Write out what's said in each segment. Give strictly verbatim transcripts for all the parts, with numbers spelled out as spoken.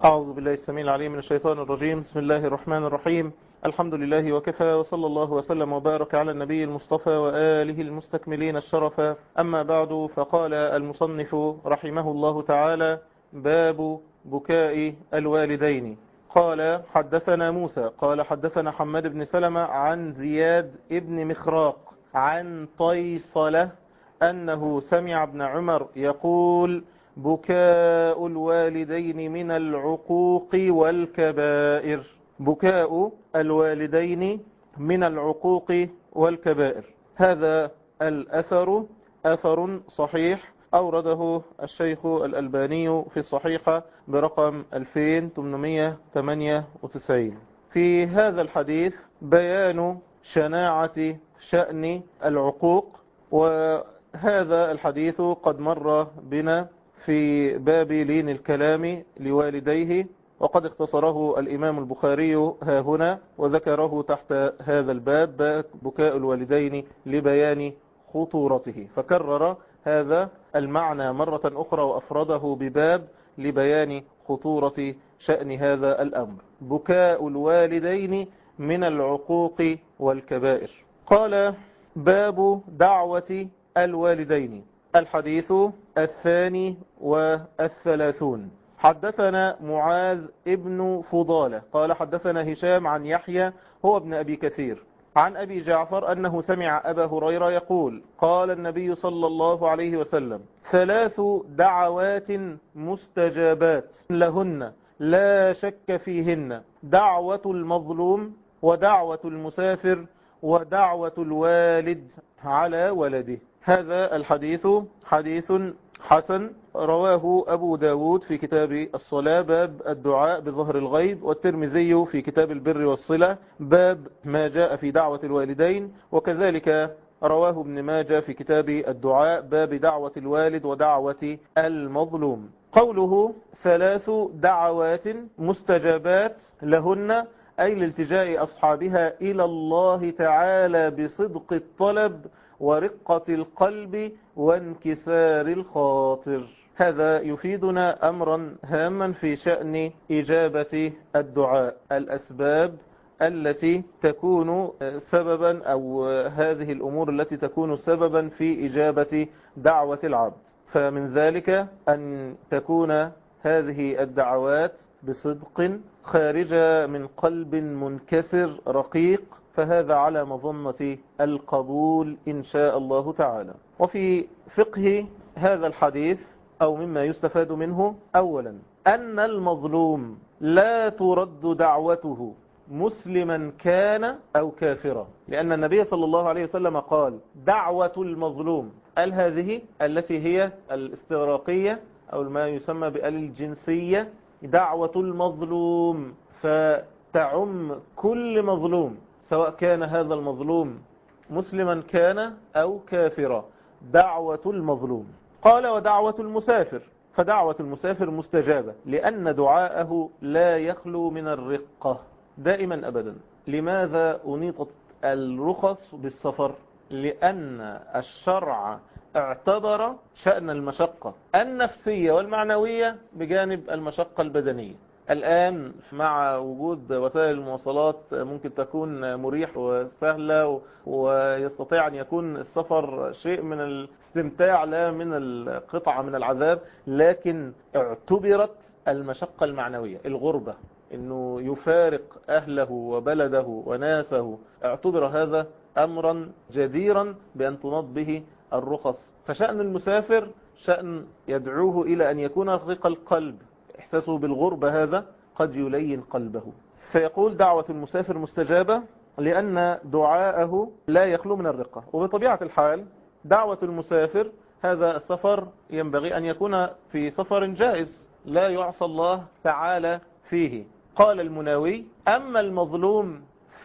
أعوذ بالله السميع العليم من الشيطان الرجيم. بسم الله الرحمن الرحيم. الحمد لله وكفى، وصلى الله وسلم وبارك على النبي المصطفى وآله المستكملين الشرف. أما بعد، فقال المصنف رحمه الله تعالى: باب بكاء الوالدين. قال: حدثنا موسى قال حدثنا حماد بن سلمة عن زياد بن مخراق عن طيصلة أنه سمع ابن عمر يقول: بكاء الوالدين من العقوق والكبائر. بكاء الوالدين من العقوق والكبائر، هذا الأثر أثر صحيح أورده الشيخ الألباني في الصحيحة برقم ألفين وثمانمائة وثمانية وتسعين. في هذا الحديث بيان شناعة شأن العقوق، وهذا الحديث قد مر بنا في باب لين الكلام لوالديه، وقد اختصره الإمام البخاري ها هنا وذكره تحت هذا الباب: باب بكاء الوالدين لبيان خطورته، فكرر هذا المعنى مرة أخرى وأفرده بباب لبيان خطورة شأن هذا الأمر: بكاء الوالدين من العقوق والكبائر. قال: باب دعوة الوالدين. الحديث الثاني والثلاثون. حدثنا معاذ ابن فضالة قال حدثنا هشام عن يحيى هو ابن أبي كثير عن أبي جعفر أنه سمع أبا هريرة يقول: قال النبي صلى الله عليه وسلم: ثلاث دعوات مستجابات لهن لا شك فيهن: دعوة المظلوم، ودعوة المسافر، ودعوة الوالد على ولده. هذا الحديث حديث حسن، رواه أبو داود في كتاب الصلاة باب الدعاء بظهر الغيب، والترمذي في كتاب البر والصلة باب ما جاء في دعوة الوالدين، وكذلك رواه ابن ماجه في كتاب الدعاء باب دعوة الوالد ودعوة المظلوم. قوله ثلاث دعوات مستجابات لهن أي لالتجاء أصحابها إلى الله تعالى بصدق الطلب ورقة القلب وانكسار الخاطر. هذا يفيدنا أمرا هاما في شأن إجابة الدعاء: الأسباب التي تكون سببا، أو هذه الأمور التي تكون سببا في إجابة دعوة العبد. فمن ذلك أن تكون هذه الدعوات بصدق خارجة من قلب منكسر رقيق، فهذا على مظنة القبول إن شاء الله تعالى. وفي فقه هذا الحديث أو مما يستفاد منه: أولا أن المظلوم لا ترد دعوته مسلما كان أو كافرا، لأن النبي صلى الله عليه وسلم قال: دعوة المظلوم. قال هذه التي هي الاستغراقية أو ما يسمى بآل الجنسية: دعوة المظلوم، فتعم كل مظلوم سواء كان هذا المظلوم مسلما كان أو كافرا. دعوة المظلوم. قال: ودعوة المسافر، فدعوة المسافر مستجابة، لأن دعاءه لا يخلو من الرقة دائما أبدا. لماذا أنيطت الرخص بالسفر؟ لأن الشرع اعتبر شأن المشقة النفسية والمعنوية بجانب المشقة البدنية. الآن مع وجود وسائل المواصلات ممكن تكون مريح وسهلة، ويستطيع أن يكون السفر شيء من الاستمتاع لا من القطعة من العذاب، لكن اعتبرت المشقة المعنوية، الغربة، أنه يفارق أهله وبلده وناسه، اعتبر هذا أمرا جديرا بأن تنض به الرخص. فشأن المسافر شأن يدعوه إلى أن يكون رقيق القلب. إحساسه بالغربة هذا قد يلين قلبه. فيقول: دعوة المسافر مستجابة لأن دعاءه لا يخلو من الرقة. وبطبيعة الحال دعوة المسافر هذا السفر ينبغي أن يكون في سفر جائز لا يعصى الله تعالى فيه. قال المناوي: أما المظلوم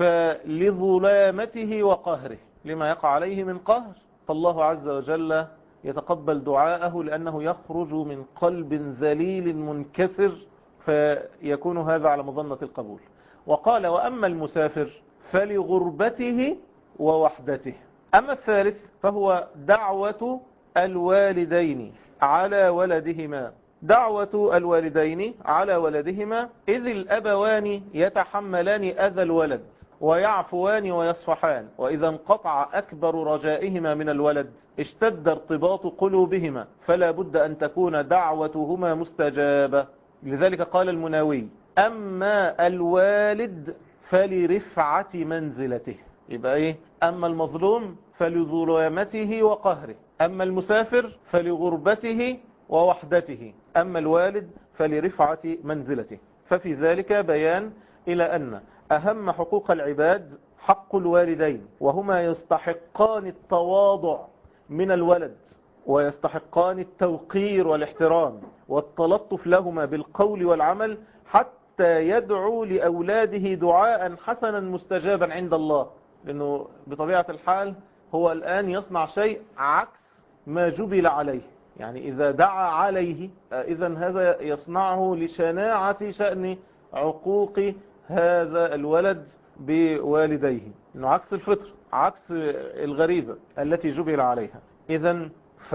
فلظلامته وقهره، لما يقع عليه من قهر، فالله عز وجل يتقبل دعاءه لأنه يخرج من قلب ذليل منكسر، فيكون هذا على مظنة القبول. وقال: وأما المسافر فلغربته ووحدته. أما الثالث فهو دعوة الوالدين على ولدهما، دعوة الوالدين على ولدهما إذ الأبوان يتحملان أذى الولد ويعفوان ويصفحان، وإذا انقطع أكبر رجائهما من الولد اشتد ارتباط قلوبهما، فلا بد أن تكون دعوتهما مستجابة. لذلك قال المناوي: أما الوالد فلرفعة منزلته. يبقى إيه؟ أما المظلوم فلظلامته وقهره، أما المسافر فلغربته ووحدته، أما الوالد فلرفعة منزلته. ففي ذلك بيان إلى أن أهم حقوق العباد حق الوالدين، وهما يستحقان التواضع من الولد، ويستحقان التوقير والاحترام والتلطف لهما بالقول والعمل، حتى يدعو لأولاده دعاء حسنا مستجابا عند الله. لأنه بطبيعة الحال هو الآن يصنع شيء عكس ما جبل عليه، يعني إذا دعا عليه إذا هذا يصنعه لشناعة شأن عقوق هذا الولد بوالديه، إنه عكس الفطر، عكس الغريزة التي جبل عليها. إذا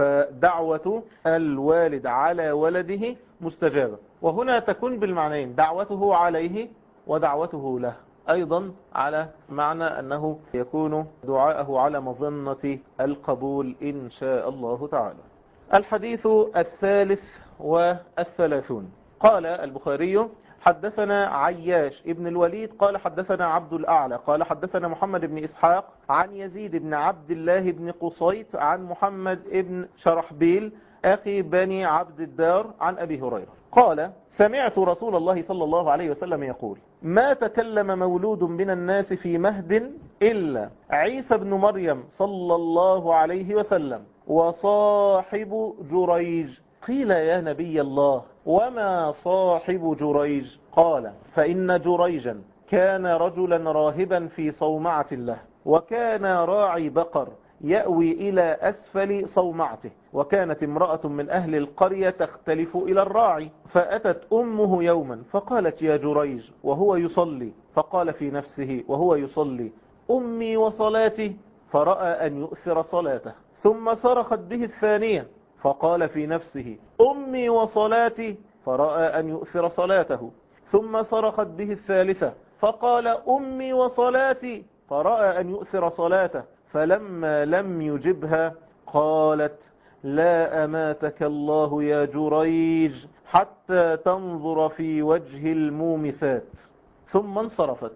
فدعوة الوالد على ولده مستجابة، وهنا تكون بالمعنيين، دعوته عليه ودعوته له، أيضا على معنى أنه يكون دعاءه على مظنة القبول إن شاء الله تعالى. الحديث الثالث والثلاثون. قال البخاري: حدثنا عياش ابن الوليد قال حدثنا عبد الأعلى قال حدثنا محمد بن إسحاق عن يزيد بن عبد الله بن قصيت عن محمد بن شرحبيل أخي بني عبد الدار عن أبي هريرة قال: سمعت رسول الله صلى الله عليه وسلم يقول: ما تكلم مولود من الناس في مهد إلا عيسى بن مريم صلى الله عليه وسلم وصاحب جريج. قيل: يا نبي الله، وما صاحب جريج؟ قال: فإن جريجا كان رجلا راهبا في صومعة له، وكان راعي بقر يأوي إلى أسفل صومعته، وكانت امرأة من أهل القرية تختلف إلى الراعي، فأتت أمه يوما فقالت: يا جريج، وهو يصلي، فقال في نفسه وهو يصلي: أمي وصلاتي، فرأى أن يؤثر صلاته، ثم صرخت به الثانية، فقال في نفسه: أمي وصلاتي، فرأى أن يؤثر صلاته، ثم صرخت به الثالثة، فقال: أمي وصلاتي، فرأى أن يؤثر صلاته، فلما لم يجبها قالت: لا أماتك الله يا جريج حتى تنظر في وجه المومسات. ثم انصرفت،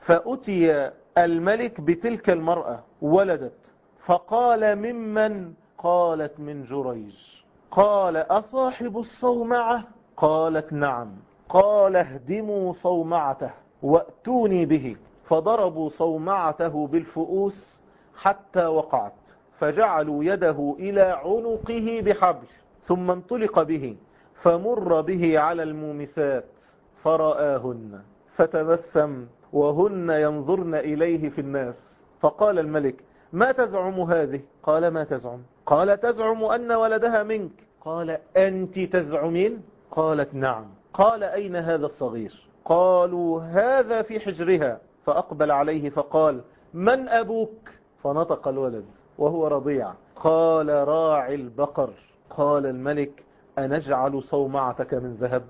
فأتي الملك بتلك المرأة ولدت، فقال: ممن؟ قالت: من جريج. قال: أصاحب الصومعة؟ قالت: نعم. قال: اهدموا صومعته وأتوني به، فضربوا صومعته بالفؤوس حتى وقعت، فجعلوا يده إلى عنقه بحبل، ثم انطلق به فمر به على المومسات فرآهن، فتبسم وهن ينظرن إليه في الناس، فقال الملك: ما تزعم هذه؟ قال: ما تزعم؟ قال: تزعم أن ولدها منك. قال: أنت تزعمين؟ قالت: نعم. قال: أين هذا الصغير؟ قالوا: هذا في حجرها. فأقبل عليه فقال: من أبوك؟ فنطق الولد وهو رضيع، قال: راعي البقر. قال الملك: أنجعل صومعتك من ذهب؟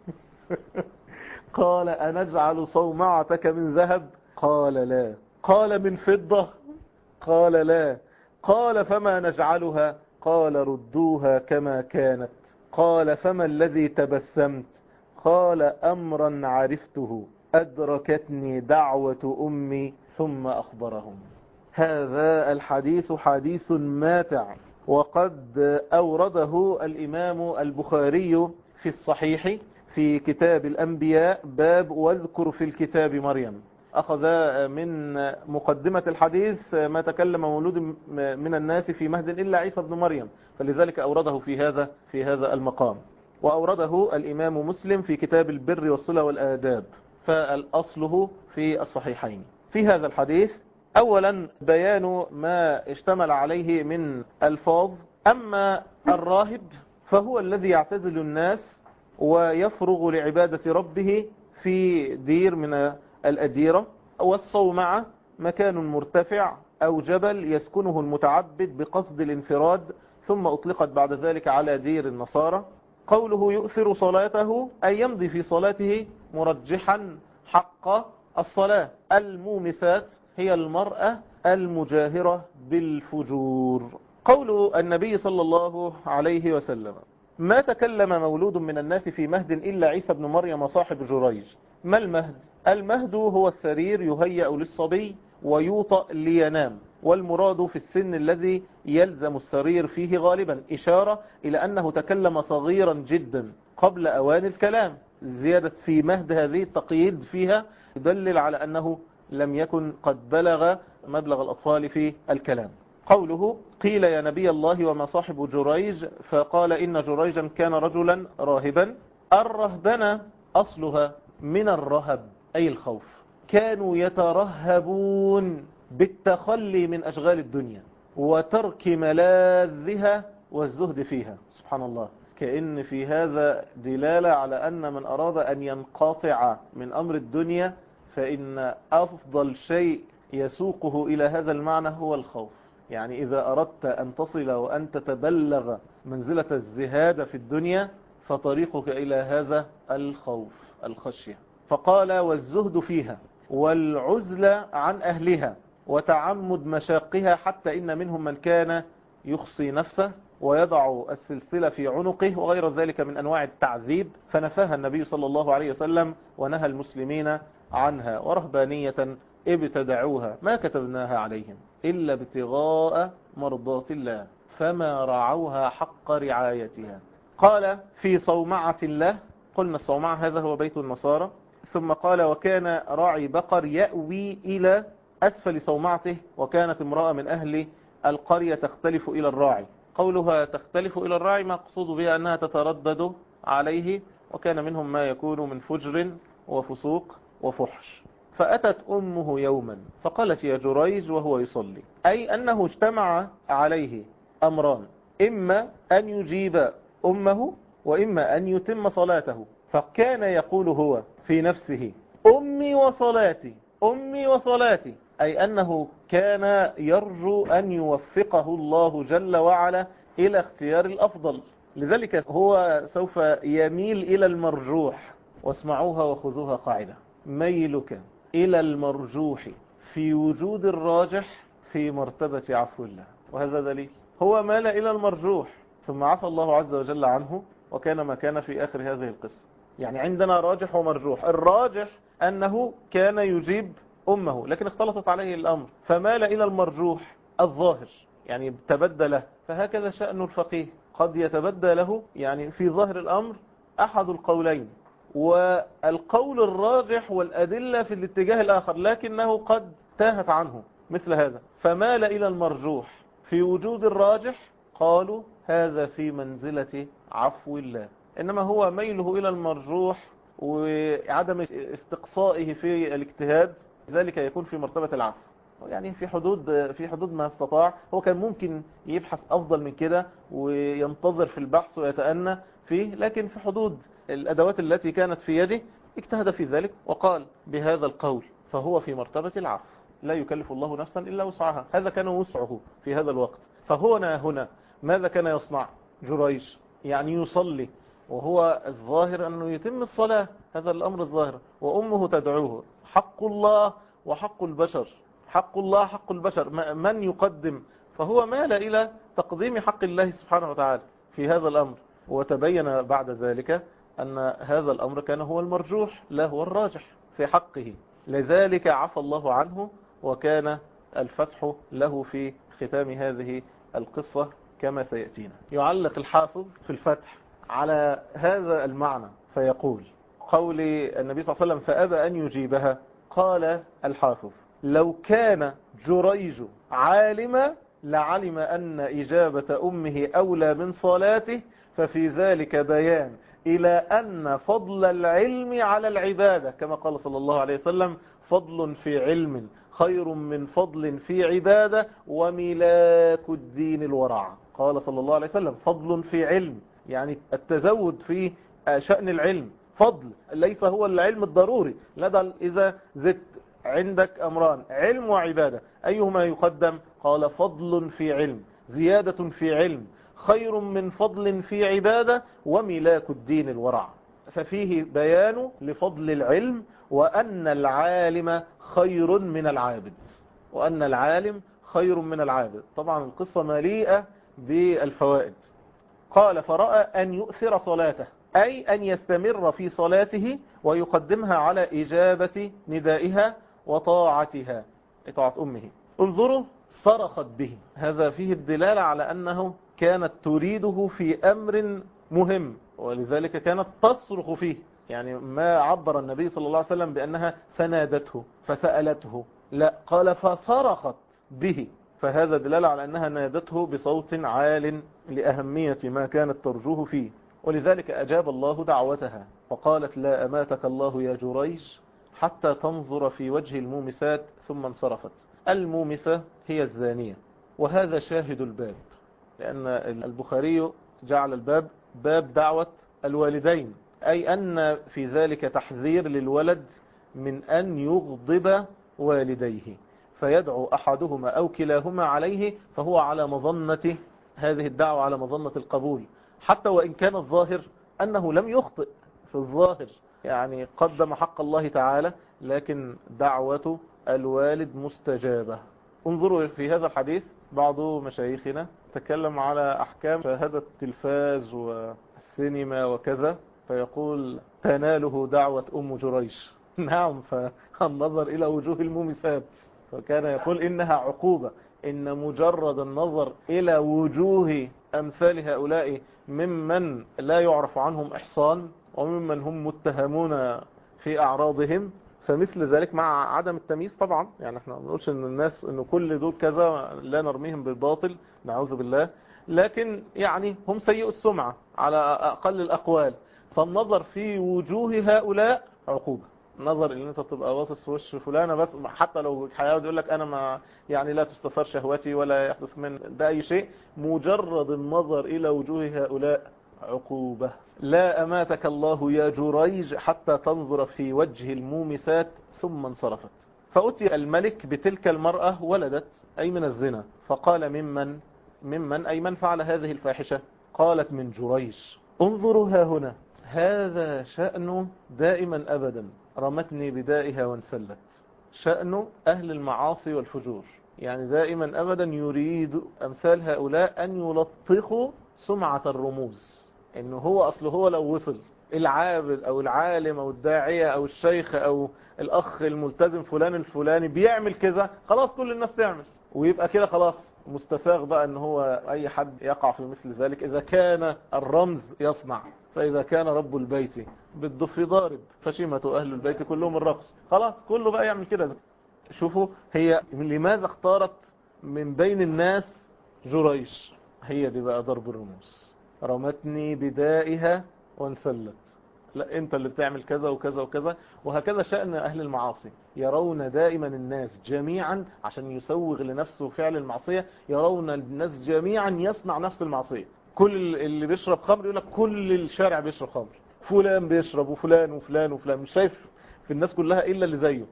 قال: أنجعل صومعتك من ذهب؟ قال: لا. قال: من فضة؟ قال: لا. قال: فما نجعلها؟ قال: ردوها كما كانت. قال: فما الذي تبسمت؟ قال: أمرا عرفته، أدركتني دعوة أمي. ثم أخبرهم. هذا الحديث حديث ماتع، وقد أورده الإمام البخاري في الصحيح في كتاب الأنبياء باب واذكر في الكتاب مريم. أخذ من مقدمة الحديث ما تكلم مولود من الناس في مهد إلا عيسى بن مريم، فلذلك أورده في هذا في هذا المقام. وأورده الإمام مسلم في كتاب البر والصلة والآداب، فالأصله في الصحيحين. في هذا الحديث أولا بيان ما اشتمل عليه من ألفاظ. أما الراهب فهو الذي يعتزل الناس ويفرغ لعبادة ربه في دير من الأديرة. والصومعة مكان مرتفع أو جبل يسكنه المتعبد بقصد الانفراد، ثم أطلقت بعد ذلك على دير النصارى. قوله يؤثر صلاته أي يمضي في صلاته مرجحا حق الصلاة. المومسات هي المرأة المجاهرة بالفجور. قول النبي صلى الله عليه وسلم ما تكلم مولود من الناس في مهد إلا عيسى بن مريم صاحب جريج. ما المهد؟ المهد هو السرير يهيأ للصبي ويوطأ لينام، والمراد في السن الذي يلزم السرير فيه غالبا، إشارة إلى أنه تكلم صغيرا جدا قبل أوان الكلام. زيادة في مهد هذه التقييد فيها يدلل على أنه لم يكن قد بلغ مبلغ الأطفال في الكلام. قوله قيل يا نبي الله وما صاحب جريج؟ فقال إن جريجا كان رجلا راهبا. الرهبنة أصلها من الرهب أي الخوف، كانوا يترهبون بالتخلي من أشغال الدنيا وترك ملاذها والزهد فيها. سبحان الله، كأن في هذا دلالة على أن من أراد أن ينقطع من أمر الدنيا فإن أفضل شيء يسوقه إلى هذا المعنى هو الخوف. يعني إذا أردت أن تصل وأن تتبلغ منزلة الزهاد في الدنيا فطريقك إلى هذا الخوف الخشية. فقال والزهد فيها والعزلة عن أهلها وتعمد مشاقها، حتى إن منهم من كان يخصي نفسه ويضع السلسلة في عنقه وغير ذلك من أنواع التعذيب، فنفاها النبي صلى الله عليه وسلم ونهى المسلمين عنها. ورهبانية ابتدعوها ما كتبناها عليهم إلا ابتغاء مرضات الله فما رعوها حق رعايتها. قال في صومعة الله، قلنا الصومعة هذا هو بيت النصارى. ثم قال وكان راعي بقر يأوي إلى أسفل صومعته، وكانت امرأة من أهل القرية تختلف إلى الراعي. قولها تختلف إلى الراعي مقصود بها أنها تتردد عليه، وكان منهم ما يكون من فجر وفسوق وفحش. فأتت أمه يوما فقالت يا جريج وهو يصلي، أي أنه اجتمع عليه أمران، إما أن يجيب أمه وإما أن يتم صلاته. فكان يقول هو في نفسه أمي وصلاتي أمي وصلاتي، أي أنه كان يرجو أن يوفقه الله جل وعلا إلى اختيار الأفضل. لذلك هو سوف يميل إلى المرجوح. واسمعوها وخذوها قاعدة: ميلك إلى المرجوح في وجود الراجح في مرتبة عفو الله. وهذا دليل، هو مال إلى المرجوح ثم عفى الله عز وجل عنه، وكان ما كان في آخر هذه القصة. يعني عندنا راجح ومرجوح. الراجح أنه كان يجيب أمه لكن اختلطت عليه الأمر فمال إلى المرجوح الظاهر، يعني تبدل. فهكذا شأن الفقيه، قد يتبدى له يعني في ظاهر الأمر أحد القولين والقول الراجح والأدلة في الاتجاه الآخر، لكنه قد تاهت عنه مثل هذا. فمال إلى المرجوح في وجود الراجح، قالوا هذا في منزلة عفو الله. إنما هو ميله إلى المرجوح وعدم استقصائه في الاجتهاد، ذلك يكون في مرتبة العفو، يعني في حدود في حدود ما استطاع. هو كان ممكن يبحث أفضل من كده وينتظر في البحث ويتأنى فيه، لكن في حدود الأدوات التي كانت في يده اجتهد في ذلك وقال بهذا القول، فهو في مرتبة العفو. لا يكلف الله نفسا إلا وسعها، هذا كان وسعه في هذا الوقت. فهنا هنا ماذا كان يصنع جريج؟ يعني يصلي، وهو الظاهر أنه يتم الصلاة، هذا الأمر الظاهر، وأمه تدعوه. حق الله وحق البشر، حق الله حق البشر، من يقدم؟ فهو مال إلى تقديم حق الله سبحانه وتعالى في هذا الأمر. وتبين بعد ذلك أن هذا الأمر كان هو المرجوح لا هو الراجح في حقه، لذلك عفى الله عنه، وكان الفتح له في ختام هذه القصة كما سيأتينا. يعلق الحافظ في الفتح على هذا المعنى فيقول: قول النبي صلى الله عليه وسلم فأبى أن يجيبها، قال الحافظ: لو كان جريج عالما لعلم أن إجابة أمه أولى من صلاته، ففي ذلك بيان إلى أن فضل العلم على العبادة، كما قال صلى الله عليه وسلم: فضل في علم خير من فضل في عبادة وملاك الدين الورع. قال صلى الله عليه وسلم: فضل في علم، يعني التزود في شأن العلم فضل، ليس هو العلم الضروري. لدى إذا زدت عندك أمران، علم وعبادة، أيهما يقدم؟ قال: فضل في علم، زيادة في علم خير من فضل في عبادة وملاك الدين الورع. ففيه بيان لفضل العلم، وأن العالم خير من العابد، وأن العالم خير من العابد. طبعا القصة مليئة بالفوائد. قال فرأى أن يؤثر صلاته، أي أن يستمر في صلاته ويقدمها على إجابة ندائها وطاعتها، طاعة أمه. انظروا، صرخت به، هذا فيه الدلالة على أنه كانت تريده في أمر مهم، ولذلك كانت تصرخ فيه. يعني ما عبر النبي صلى الله عليه وسلم بأنها فنادته فسألته، لا، قال فصرخت به، فهذا دلالة على أنها نادته بصوت عال لأهمية ما كانت ترجوه فيه. ولذلك أجاب الله دعوتها وقالت لا أماتك الله يا جريج حتى تنظر في وجه المومسات، ثم انصرفت. المومسة هي الزانية، وهذا شاهد الباب، لأن البخاري جعل الباب باب دعوة الوالدين، أي أن في ذلك تحذير للولد من أن يغضب والديه، فيدعو أحدهما أو كلاهما عليه، فهو على مظنة هذه الدعوة، على مظنة القبول، حتى وإن كان الظاهر أنه لم يخطئ في الظاهر، يعني قدم حق الله تعالى، لكن دعوة الوالد مستجابة. انظروا في هذا الحديث، بعض مشايخنا تكلم على أحكام شاهدة التلفاز والسينما وكذا، فيقول تناله دعوة أم جريج. نعم، فالنظر إلى وجوه المومسات، فكان يقول إنها عقوبة، إن مجرد النظر إلى وجوه أمثال هؤلاء ممن لا يعرف عنهم إحصان، وممن هم متهمون في أعراضهم، فمثل ذلك مع عدم التمييز طبعا. يعني احنا ما بنقولش ان الناس انه كل دول كذا، لا نرميهم بالباطل، نعوذ بالله، لكن يعني هم سيء السمعة على أقل الأقوال. فالنظر في وجوه هؤلاء عقوبة. نظر ان انت تبقى باصص في وش فلانة بس، حتى لو هيقعد يقول لك انا ما يعني لا تستثار شهوتي ولا يحدث من ده اي شيء، مجرد النظر الى وجوه هؤلاء عقوبة. لا أماتك الله يا جريج حتى تنظر في وجه المومسات، ثم انصرفت. فأتي الملك بتلك المرأة، ولدت أي من الزنا، فقال ممن ممن أي من فعل هذه الفاحشة؟ قالت من جريج. انظروا ها هنا، هذا شأنه دائما أبدا، رمتني بدائها وانسلت. شأن أهل المعاصي والفجور، يعني دائما أبدا يريد أمثال هؤلاء أن يلطخوا سمعة الرموز، إنه هو أصله هو لو وصل العابد أو العالم أو الداعية أو الشيخ أو الأخ الملتزم فلان الفلاني بيعمل كذا، خلاص كل الناس تعمل، ويبقى كده خلاص مستساغ بقى ان هو اي حد يقع في مثل ذلك. اذا كان الرمز يصنع، فاذا كان رب البيت بالضف ضارب فشيمة اهل البيت كلهم الرقص، خلاص كله بقى يعمل كده. شوفوا هي لماذا اختارت من بين الناس جريج؟ هي دي بقى ضرب الرموز، رمتني بدائها وانسلت، لا انت اللي بتعمل كذا وكذا وكذا. وهكذا شأن اهل المعاصي، يرون دائما الناس جميعا عشان يسوغ لنفسه فعل المعصية، يرون الناس جميعا يصنع نفس المعصية. كل اللي بيشرب خمر يقول لك كل الشارع بيشرب خمر، فلان بيشرب وفلان وفلان وفلان، مش شايف في الناس كلها الا اللي زيه.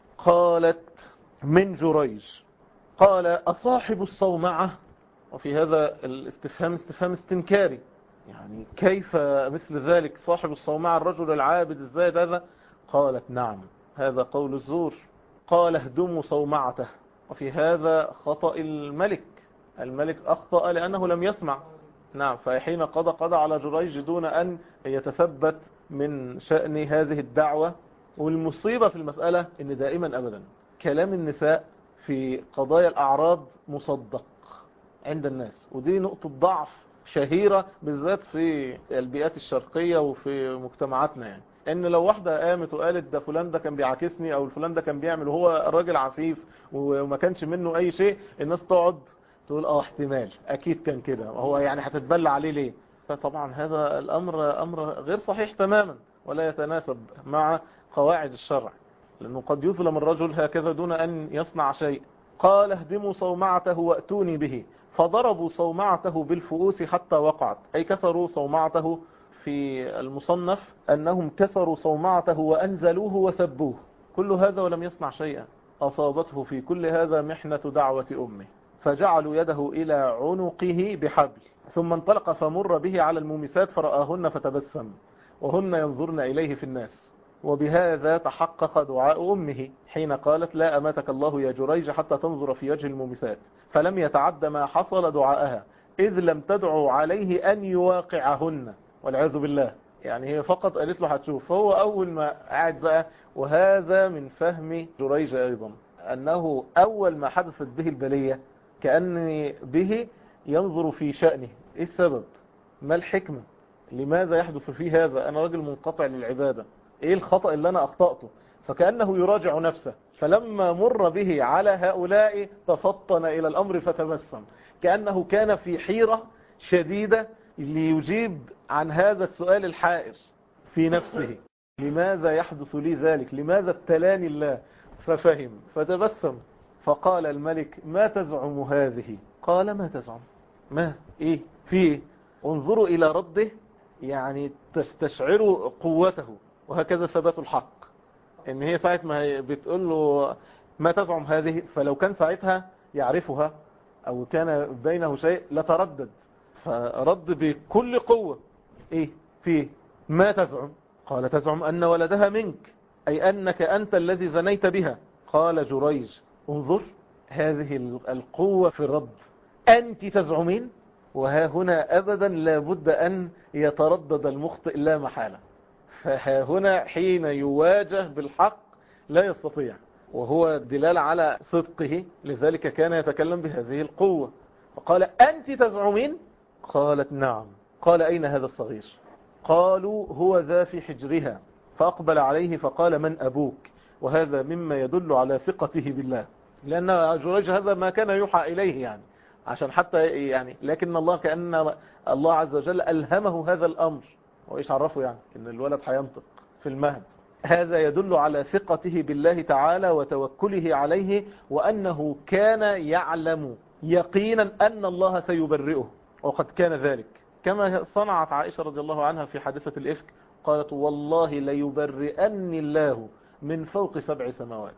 قالت من جريج. قال أصاحب الصومعة؟ وفي هذا الاستفهام استفهام استنكاري، يعني كيف مثل ذلك صاحب الصومعة الرجل العابد الزاهد هذا؟ قالت نعم، هذا قول الزور. قال اهدموا صومعته. وفي هذا خطأ الملك، الملك أخطأ لأنه لم يسمع. نعم، فحين قضى قضى على جريج دون أن يتثبت من شأن هذه الدعوة. والمصيبة في المسألة ان دائما أبدا كلام النساء في قضايا الأعراض مصدق عند الناس، ودي نقطة ضعف شهيرة بالذات في البيئات الشرقية وفي مجتمعاتنا. يعني ان لو واحدة قامت وقالت ده فلان ده كان بيعاكسني او الفلان ده كان بيعمل وهو راجل عفيف وما كانش منه اي شيء، الناس تقعد تقول اه احتمال اكيد كان كده، هو يعني هتتبلى عليه ليه؟ فطبعا هذا الامر امر غير صحيح تماما، ولا يتناسب مع قواعد الشرع، لانه قد يظلم الرجل هكذا دون ان يصنع شيء. قال اهدموا صومعته واتوني به، فضربوا صومعته بالفؤوس حتى وقعت، أي كسروا صومعته. في المصنف أنهم كسروا صومعته وأنزلوه وسبوه. كل هذا ولم يصنع شيئا، أصابته في كل هذا محنة دعوة أمه، فجعلوا يده إلى عنقه بحبل، ثم انطلق فمر به على المومسات فرآهن فتبسم وهن ينظرن إليه في الناس. وبهذا تحقق دعاء أمه حين قالت لا أماتك الله يا جريج حتى تنظر في وجه المومسات، فلم يتعد ما حصل دعاءها إذ لم تدعو عليه أن يواقعهن والعياذ بالله. يعني هي فقط قالت له هتشوف. فهو أول ما قاعد بقى، وهذا من فهم جريج أيضا أنه أول ما حدثت به البلية كأن به ينظر في شأنه، إيه السبب؟ ما الحكمة؟ لماذا يحدث فيه هذا؟ أنا راجل منقطع للعبادة، إيه الخطأ اللي أنا أخطأته؟ فكأنه يراجع نفسه. فلما مر به على هؤلاء تفطن إلى الأمر فتبسم، كأنه كان في حيرة شديدة ليجيب عن هذا السؤال الحائر في نفسه، لماذا يحدث لي ذلك؟ لماذا ابتلاني الله؟ ففهم فتبسم. فقال الملك ما تزعم هذه؟ قال ما تزعم؟ ما إيه في إيه؟ انظروا إلى رده، يعني تستشعروا قوته. وهكذا ثبات الحق، ان هي ساعة ما بتقول له ما تزعم هذه، فلو كان ساعتها يعرفها او كان بينه شيء لتردد، فرد بكل قوة. ايه في ما تزعم؟ قال تزعم ان ولدها منك، اي انك انت الذي زنيت بها. قال جريج انظر هذه القوة في الرد، انت تزعمين؟ وها هنا ابدا لابد ان يتردد المخطئ لا محالة. فها هنا حين يواجه بالحق لا يستطيع، وهو دلالة على صدقه، لذلك كان يتكلم بهذه القوة. فقال أنت تزعمين؟ قالت نعم. قال أين هذا الصغير؟ قالوا هو ذا في حجرها. فأقبل عليه فقال من أبوك؟ وهذا مما يدل على ثقته بالله، لأن جريج هذا ما كان يوحى إليه يعني عشان حتى يعني، لكن الله كأن الله عز وجل ألهمه هذا الأمر. وإيش عرفه يعني إن الولد هينطق في المهد؟ هذا يدل على ثقته بالله تعالى وتوكله عليه، وأنه كان يعلم يقينا أن الله سيبرئه، وقد كان ذلك كما صنعت عائشة رضي الله عنها في حادثة الإفك. قالت والله ليبرئني الله من فوق سبع سماوات.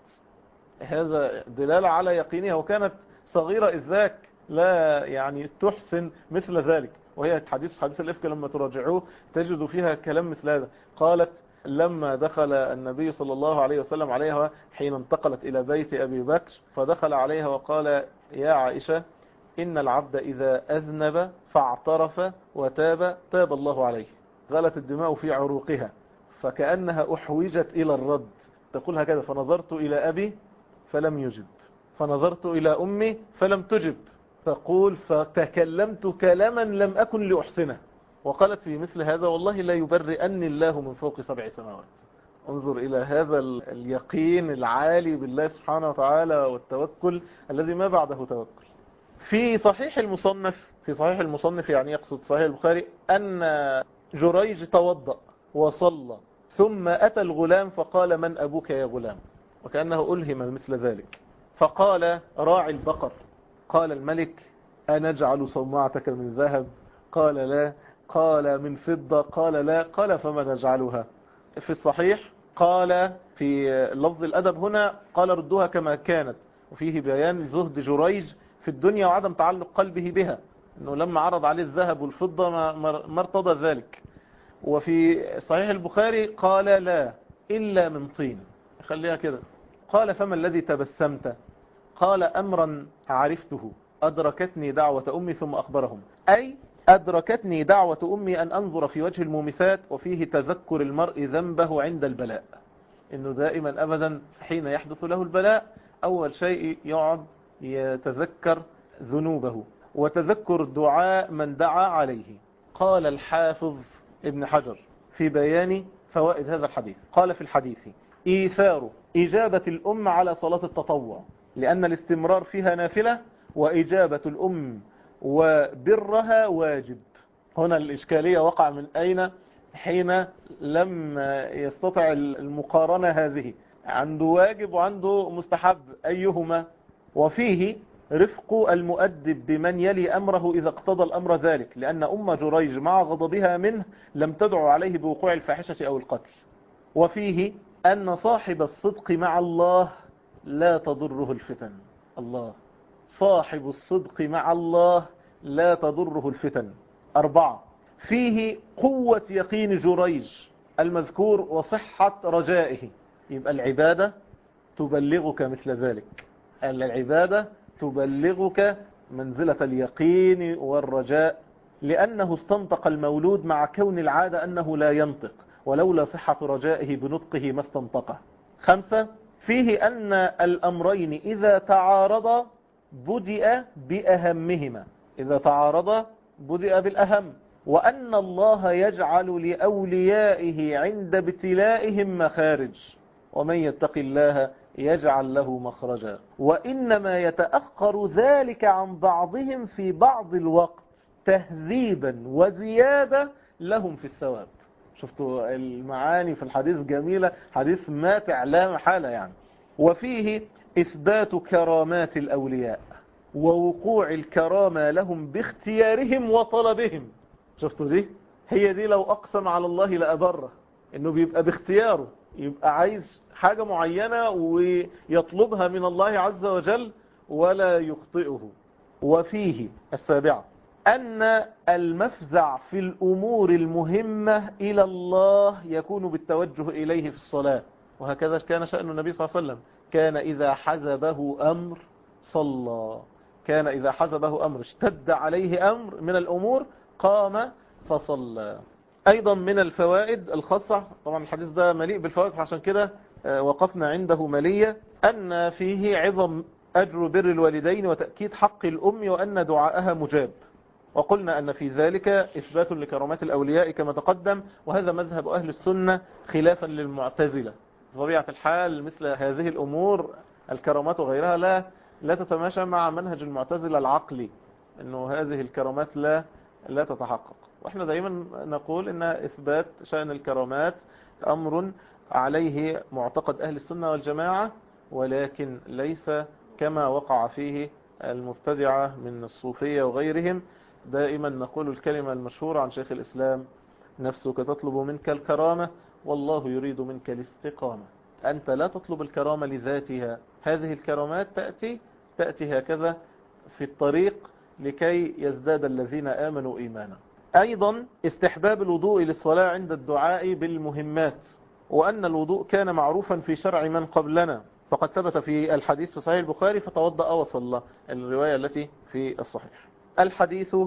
هذا دلالة على يقينها، وكانت صغيرة إذ ذاك لا يعني تحسن مثل ذلك. وهي حديث حديث الإفك لما تراجعوه تجد فيها كلام مثل هذا. قالت لما دخل النبي صلى الله عليه وسلم عليها حين انتقلت إلى بيت أبي بكر، فدخل عليها وقال يا عائشة إن العبد إذا أذنب فاعترف وتاب تاب الله عليه. غلت الدماء في عروقها فكأنها أحوجت إلى الرد، تقول هكذا فنظرت إلى أبي فلم يجب، فنظرت إلى أمي فلم تجب، تقول فتكلمت كلاما لم أكن لأحسنه. وقالت في مثل هذا والله لا يبرئني الله من فوق سبع سماوات. انظر إلى هذا اليقين العالي بالله سبحانه وتعالى والتوكل الذي ما بعده توكل. في صحيح المصنف في صحيح المصنف يعني يقصد صحيح البخاري أن جريج توضأ وصلى ثم أتى الغلام فقال من أبوك يا غلام؟ وكأنه ألهم مثل ذلك. فقال راعي البقر. قال الملك أنجعل صومعتك من ذهب؟ قال لا. قال من فضة؟ قال لا. قال فما نجعلها؟ في الصحيح قال في لفظ الأدب هنا قال ردوها كما كانت، وفيه بيان زهد جريج في الدنيا وعدم تعلق قلبه بها، أنه لما عرض عليه الذهب والفضة ما ارتضى ذلك. وفي صحيح البخاري قال لا إلا من طين، خليها كده. قال فما الذي تبسمت؟ قال أمرا عرفته أدركتني دعوة أمي ثم أخبرهم، أي أدركتني دعوة أمي أن أنظر في وجه المومسات، وفيه تذكر المرء ذنبه عند البلاء، إنه دائما أبدا حين يحدث له البلاء أول شيء يقعد يتذكر ذنوبه وتذكر دعاء من دعا عليه. قال الحافظ ابن حجر في بيان فوائد هذا الحديث قال في الحديث إيثار إجابة الأم على صلاة التطوع، لأن الاستمرار فيها نافلة، وإجابة الأم وبرها واجب. هنا الإشكالية وقع من أين؟ حين لم يستطع المقارنة هذه، عنده واجب وعنده مستحب أيهما؟ وفيه رفق المؤدب بمن يلي أمره إذا اقتضى الأمر ذلك، لأن أم جريج مع غضبها منه لم تدعو عليه بوقوع الفاحشة أو القتل. وفيه أن صاحب الصدق مع الله لا تضره الفتن. الله صاحب الصدق مع الله لا تضره الفتن. أربعة، فيه قوة يقين جريج المذكور وصحة رجائه. يبقى العبادة تبلغك مثل ذلك، العبادة تبلغك منزلة اليقين والرجاء، لأنه استنطق المولود مع كون العادة أنه لا ينطق، ولولا صحة رجائه بنطقه ما استنطقه. خمسة، فيه أن الأمرين إذا تعارضا بدأ بأهمهما، إذا تعارضا بدأ بالأهم، وأن الله يجعل لأوليائه عند ابتلائهم مخارج، ومن يتق الله يجعل له مخرجا، وإنما يتأخر ذلك عن بعضهم في بعض الوقت تهذيبا وزيادة لهم في الثواب. شفتوا المعاني في الحديث جميلة، حديث ماتع لا محالة يعني. وفيه إثبات كرامات الأولياء ووقوع الكرامة لهم باختيارهم وطلبهم. شفتوا دي؟ هي دي لو أقسم على الله لأبره، إنه بيبقى باختياره، يبقى عايز حاجة معينة ويطلبها من الله عز وجل ولا يخطئه. وفيه السابعة أن المفزع في الأمور المهمة إلى الله يكون بالتوجه إليه في الصلاة، وهكذا كان شأن النبي صلى الله عليه وسلم، كان إذا حزبه أمر صلى، كان إذا حزبه أمر اشتد عليه أمر من الأمور قام فصلى. أيضا من الفوائد الخاصة، طبعا الحديث ده مليء بالفوائد عشان كده وقفنا عنده ملية، أن فيه عظم أجر بر الوالدين وتأكيد حق الأم وأن دعاءها مجاب. وقلنا أن في ذلك إثبات لكرامات الأولياء كما تقدم، وهذا مذهب أهل السنة خلافا للمعتزلة. طبيعة الحال مثل هذه الأمور الكرامات وغيرها لا لا تتماشى مع منهج المعتزلة العقلي، أنه هذه الكرامات لا لا تتحقق. وإحنا دائما نقول أن إثبات شأن الكرامات أمر عليه معتقد أهل السنة والجماعة، ولكن ليس كما وقع فيه المبتدعة من الصوفية وغيرهم. دائما نقول الكلمة المشهورة عن شيخ الإسلام: نفسك تطلب منك الكرامة والله يريد منك الاستقامة. أنت لا تطلب الكرامة لذاتها، هذه الكرامات تأتي تأتي هكذا في الطريق لكي يزداد الذين آمنوا إيمانا. أيضا استحباب الوضوء للصلاة عند الدعاء بالمهمات، وأن الوضوء كان معروفا في شرع من قبلنا، فقد ثبت في الحديث في صحيح البخاري: فتوضأ وصلى، الرواية التي في الصحيح. الحديث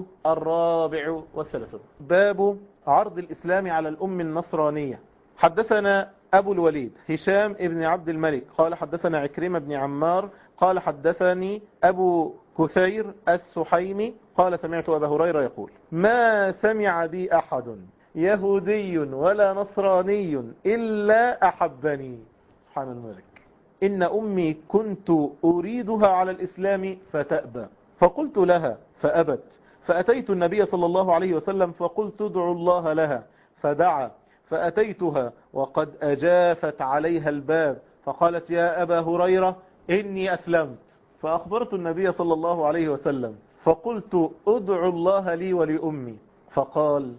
الرابع والثلاثون، باب عرض الإسلام على الأم النصرانية. حدثنا أبو الوليد هشام ابن عبد الملك قال حدثنا عكرمة بن عمار قال حدثني أبو كثير السحيمي قال سمعت أبا هريرة يقول: ما سمع بي أحد يهودي ولا نصراني إلا أحبني. سبحان الملك. إن أمي كنت أريدها على الإسلام فتأبى، فقلت لها فأبت، فأتيت النبي صلى الله عليه وسلم فقلت ادعوا الله لها، فدعا، فأتيتها وقد أجافت عليها الباب، فقالت: يا أبا هريرة إني أسلمت. فأخبرت النبي صلى الله عليه وسلم فقلت ادعوا الله لي ولأمي، فقال: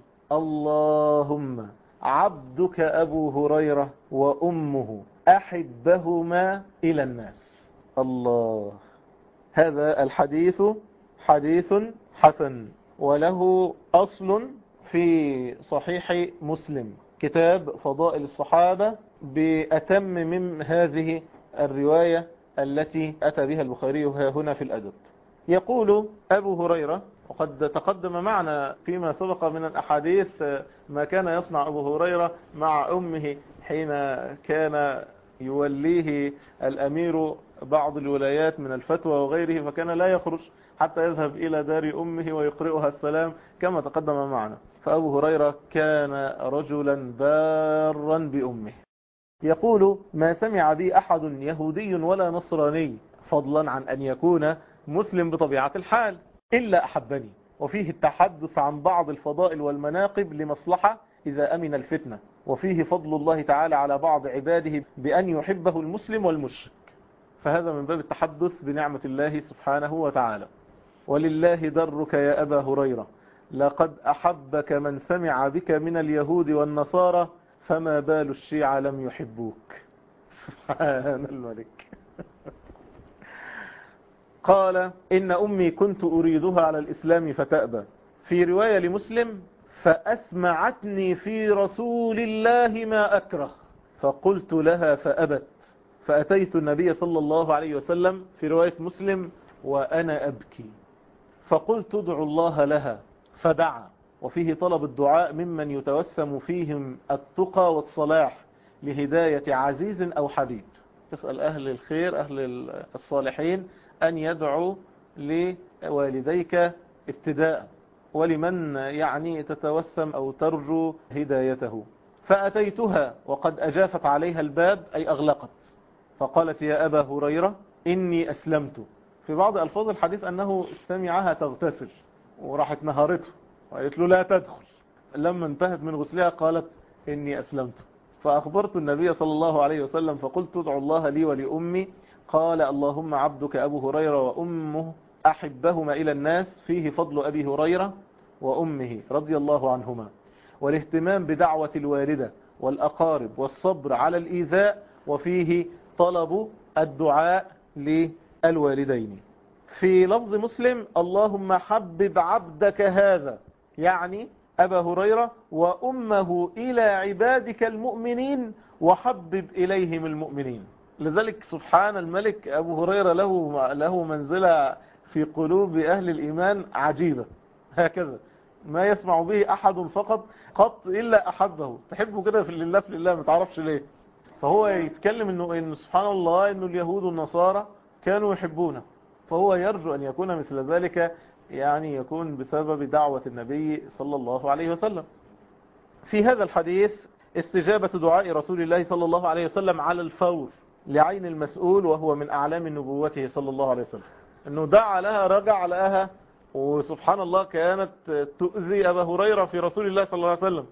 اللهم عبدك أبو هريرة وأمه أحبهما إلى الناس. الله. هذا الحديث حديث حسن، وله أصل في صحيح مسلم كتاب فضائل الصحابة بأتم من هذه الرواية التي أتى بها البخاري هنا في الأدب. يقول أبو هريرة، وقد تقدم معنا فيما سبق من الأحاديث ما كان يصنع أبو هريرة مع أمه حين كان يوليه الأمير بعض الولايات من الفتوى وغيره، فكان لا يخرج حتى يذهب إلى دار أمه ويقرئها السلام كما تقدم معنا. فأبو هريرة كان رجلا بارا بأمه. يقول: ما سمع بي أحد يهودي ولا نصراني، فضلا عن أن يكون مسلم بطبيعة الحال، إلا أحبني. وفيه التحدث عن بعض الفضائل والمناقب لمصلحة إذا أمن الفتنة، وفيه فضل الله تعالى على بعض عباده بأن يحبه المسلم والمشرك، فهذا من باب التحدث بنعمة الله سبحانه وتعالى. ولله درك يا أبا هريرة، لقد أحبك من سمع بك من اليهود والنصارى، فما بال الشيعة لم يحبوك. سبحان الملك. قال إن أمي كنت أريدها على الإسلام فتأبى. في رواية لمسلم فأسمعتني في رسول الله ما أكره فقلت لها فأبت فأتيت النبي صلى الله عليه وسلم في رواية مسلم وأنا أبكي فقلت ادعوا الله لها فدعا. وفيه طلب الدعاء ممن يتوسم فيهم التقى والصلاح لهداية عزيز أو حبيب. تسأل أهل الخير أهل الصالحين أن يدعوا لوالديك ابتداء ولمن يعني تتوسم أو ترجو هدايته. فأتيتها وقد أجافت عليها الباب أي أغلقت فقالت يا أبا هريرة إني أسلمت. في بعض ألفاظ الحديث أنه سمعها تغتسل وراحت نهارته وقالت له لا تدخل. لما انتهت من غسلها قالت إني أسلمت. فأخبرت النبي صلى الله عليه وسلم فقلت ادعو الله لي ولأمي. قال اللهم عبدك أبو هريرة وأمه أحبهما إلى الناس. فيه فضل أبي هريرة وأمه رضي الله عنهما والاهتمام بدعوة الوالدة والأقارب والصبر على الإيذاء. وفيه طلب الدعاء للوالدين. في لفظ مسلم اللهم حبب عبدك هذا يعني أبا هريرة وأمه إلى عبادك المؤمنين وحبب إليهم المؤمنين. لذلك سبحان الملك أبو هريرة له له منزلة في قلوب أهل الإيمان عجيبة. هكذا ما يسمع به أحد فقط قط إلا أحبه تحبه كده في لله في لله ما تعرفش ليه. فهو يتكلم إنه إن سبحان الله إنه اليهود والنصارى كانوا يحبونه فهو يرجو أن يكون مثل ذلك يعني يكون بسبب دعوة النبي صلى الله عليه وسلم. في هذا الحديث استجابة دعاء رسول الله صلى الله عليه وسلم على الفور لعين المسؤول وهو من أعلام نبوته صلى الله عليه وسلم. أنه دعا لها رجع لها وسبحان الله كانت تؤذي أبا هريرة في رسول الله صلى الله عليه وسلم.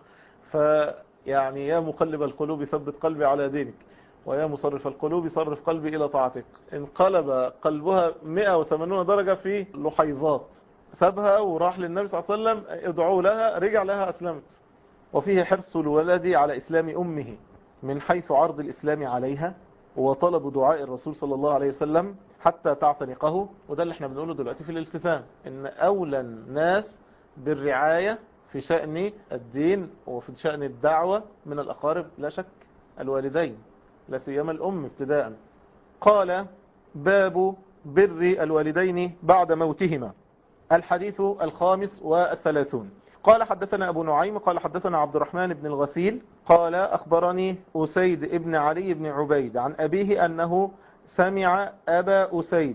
فيعني يا مقلب القلوب ثبت قلبي على دينك ويا مصرف القلوب صرف قلبي إلى طاعتك. انقلب قلبها مئة وثمانين درجة في لحيظات. سابها وراح للنبي صلى الله عليه وسلم ادعوا لها رجع لها أسلمت. وفيه حرص الولد على إسلام أمه من حيث عرض الإسلام عليها وطلب دعاء الرسول صلى الله عليه وسلم حتى تعتنقه. وده اللي احنا بنقوله دلوقتي في الالتزام ان أولى الناس بالرعاية في شأن الدين وفي شأن الدعوة من الأقارب لا شك الوالدين لا سيما الأم ابتداء. قال باب بر الوالدين بعد موتهما. الحديث الخامس والثلاثون. قال حدثنا أبو نعيم قال حدثنا عبد الرحمن بن الغسيل قال أخبرني أسيد ابن علي بن عبيد عن أبيه أنه سمع أبا أسيد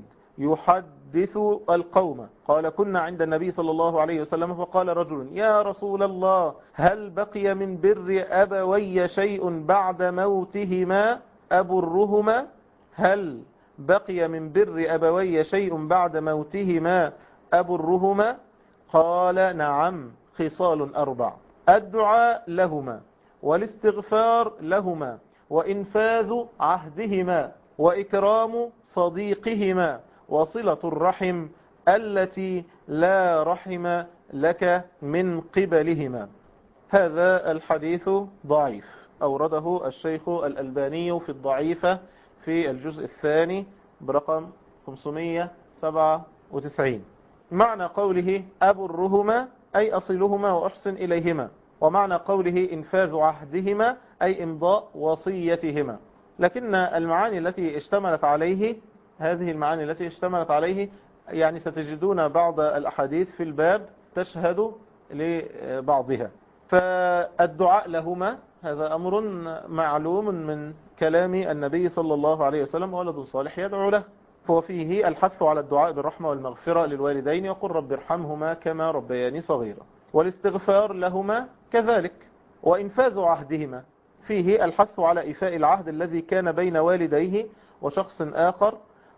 يحدث القوم قال كنا عند النبي صلى الله عليه وسلم فقال رجل يا رسول الله هل بقي من بر أبوي شيء بعد موتهما أبرهما هل بقي من بر أبوي شيء بعد موتهما أبرهما قال نعم خصال أربع الدعاء لهما والاستغفار لهما وإنفاذ عهدهما وإكرام صديقهما وصلة الرحم التي لا رحم لك من قبلهما. هذا الحديث ضعيف أورده الشيخ الألباني في الضعيفة في الجزء الثاني برقم خمسمائة وسبعة وتسعين. معنى قوله أبرهما أي أصلهما وأحسن إليهما ومعنى قوله إنفاذ عهدهما أي إمضاء وصيتهما. لكن المعاني التي اشتملت عليه هذه المعاني التي اشتملت عليه يعني ستجدون بعض الأحاديث في الباب تشهد لبعضها. فالدعاء لهما هذا أمر معلوم من كلام النبي صلى الله عليه وسلم ولد صالح يدعو له. ففيه الحث على الدعاء بالرحمة والمغفرة للوالدين يقول رب ارحمهما كما ربياني صغيرا والاستغفار لهما كذلك وإنفاذ عهدهما. فيه الحث على إيفاء العهد الذي كان بين والديه وشخص آخر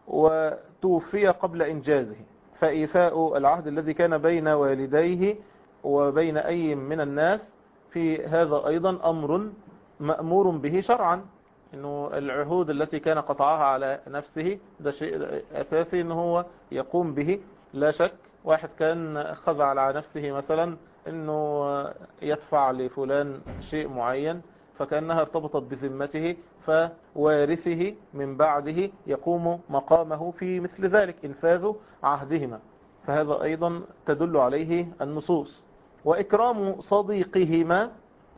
وتوفي قبل إنجازه. فإيفاء العهد الذي كان بين والديه وبين أي من الناس في هذا أيضا أمر مأمور به شرعا. إنه العهود التي كان قطعها على نفسه ده شيء أساسي إنه هو يقوم به لا شك. واحد كان خضع على نفسه مثلا إنه يدفع لفلان شيء معين فكأنها ارتبطت بذمته، فوارثه من بعده يقوم مقامه في مثل ذلك إنفاذ عهدهما، فهذا أيضا تدل عليه النصوص. وإكرام صديقهما،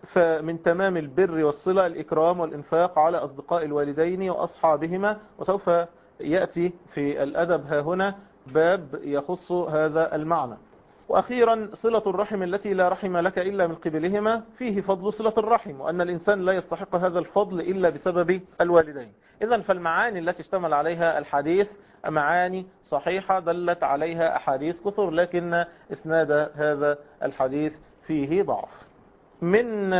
فمن تمام البر والصلة الإكرام والإنفاق على أصدقاء الوالدين وأصحابهما، وسوف يأتي في الأدب ها هنا باب يخص هذا المعنى. وأخيرا صلة الرحم التي لا رحم لك إلا من قبلهما، فيه فضل صلة الرحم، وأن الإنسان لا يستحق هذا الفضل إلا بسبب الوالدين. إذن فالمعاني التي اشتمل عليها الحديث معاني صحيحة دلت عليها أحاديث كثر، لكن إسناد هذا الحديث فيه ضعف. من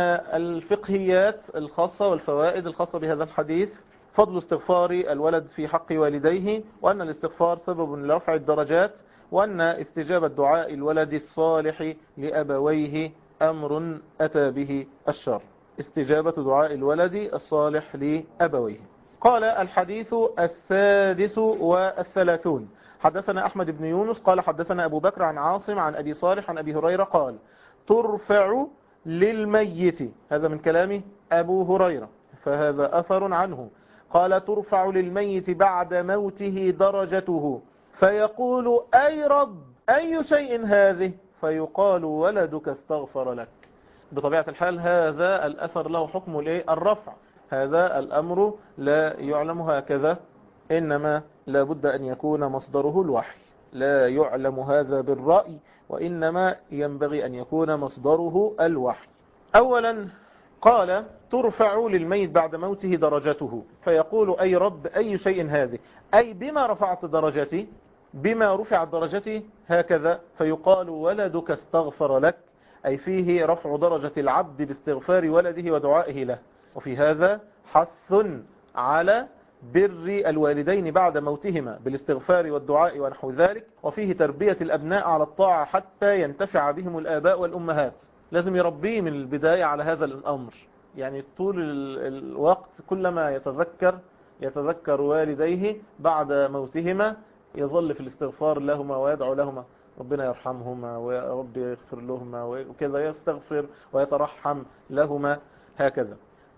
الفقهيات الخاصة والفوائد الخاصة بهذا الحديث فضل استغفار الولد في حق والديه، وأن الاستغفار سبب لرفع الدرجات، وأن استجابة دعاء الولد الصالح لأبويه أمر أتى به الشر. استجابة دعاء الولد الصالح لأبويه. قال الحديث السادس والثلاثون: حدثنا أحمد بن يونس قال حدثنا أبو بكر عن عاصم عن أبي صالح عن أبي هريرة قال: ترفع للميت، هذا من كلام أبو هريرة فهذا أثر عنه، قال: ترفع للميت بعد موته درجته، فيقول: أي رب أي شيء هذه؟ فيقال: ولدك استغفر لك. بطبيعة الحال هذا الأثر له حكم الرفع، هذا الأمر لا يعلم هكذا، إنما لا بد أن يكون مصدره الوحي، لا يعلم هذا بالرأي، وإنما ينبغي أن يكون مصدره الوحي. أولا قال: ترفع للميت بعد موته درجته، فيقول: أي رب أي شيء هذه؟ أي بما رفعت درجتي، بما رفعت درجتي هكذا. فيقال: ولدك استغفر لك، أي فيه رفع درجة العبد باستغفار ولده ودعائه له. وفي هذا حث على بر الوالدين بعد موتهما بالاستغفار والدعاء ونحو ذلك، وفيه تربية الأبناء على الطاعة حتى ينتفع بهم الآباء والأمهات. لازم يربيه من البداية على هذا الأمر، يعني طول الوقت كلما يتذكر يتذكر والديه بعد موتهما يظل في الاستغفار لهما ويدعو لهما ربنا يرحمهما ورب يغفر لهما، وكذا يستغفر ويترحم لهما هكذا.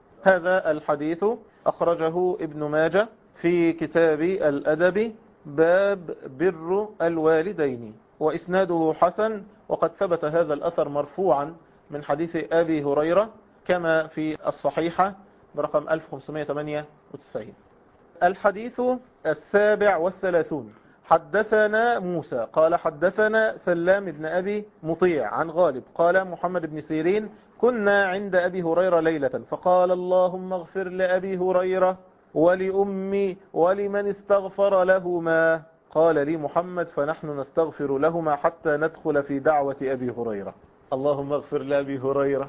هذا الحديث أخرجه ابن ماجه في كتاب الأدب باب بر الوالدين، وإسناده حسن، وقد ثبت هذا الأثر مرفوعا من حديث أبي هريرة كما في الصحيحة برقم ألف وخمسمائة وثمانية وتسعين. الحديث السابع والثلاثون: حدثنا موسى قال حدثنا سلام بن أبي مطيع عن غالب قال: محمد بن سيرين: كنا عند أبي هريرة ليلة، فقال: اللهم اغفر لأبي هريرة ولأمي ولمن استغفر لهما. قال لي محمد: فنحن نستغفر لهما حتى ندخل في دعوة أبي هريرة. اللهم اغفر لأبي هريرة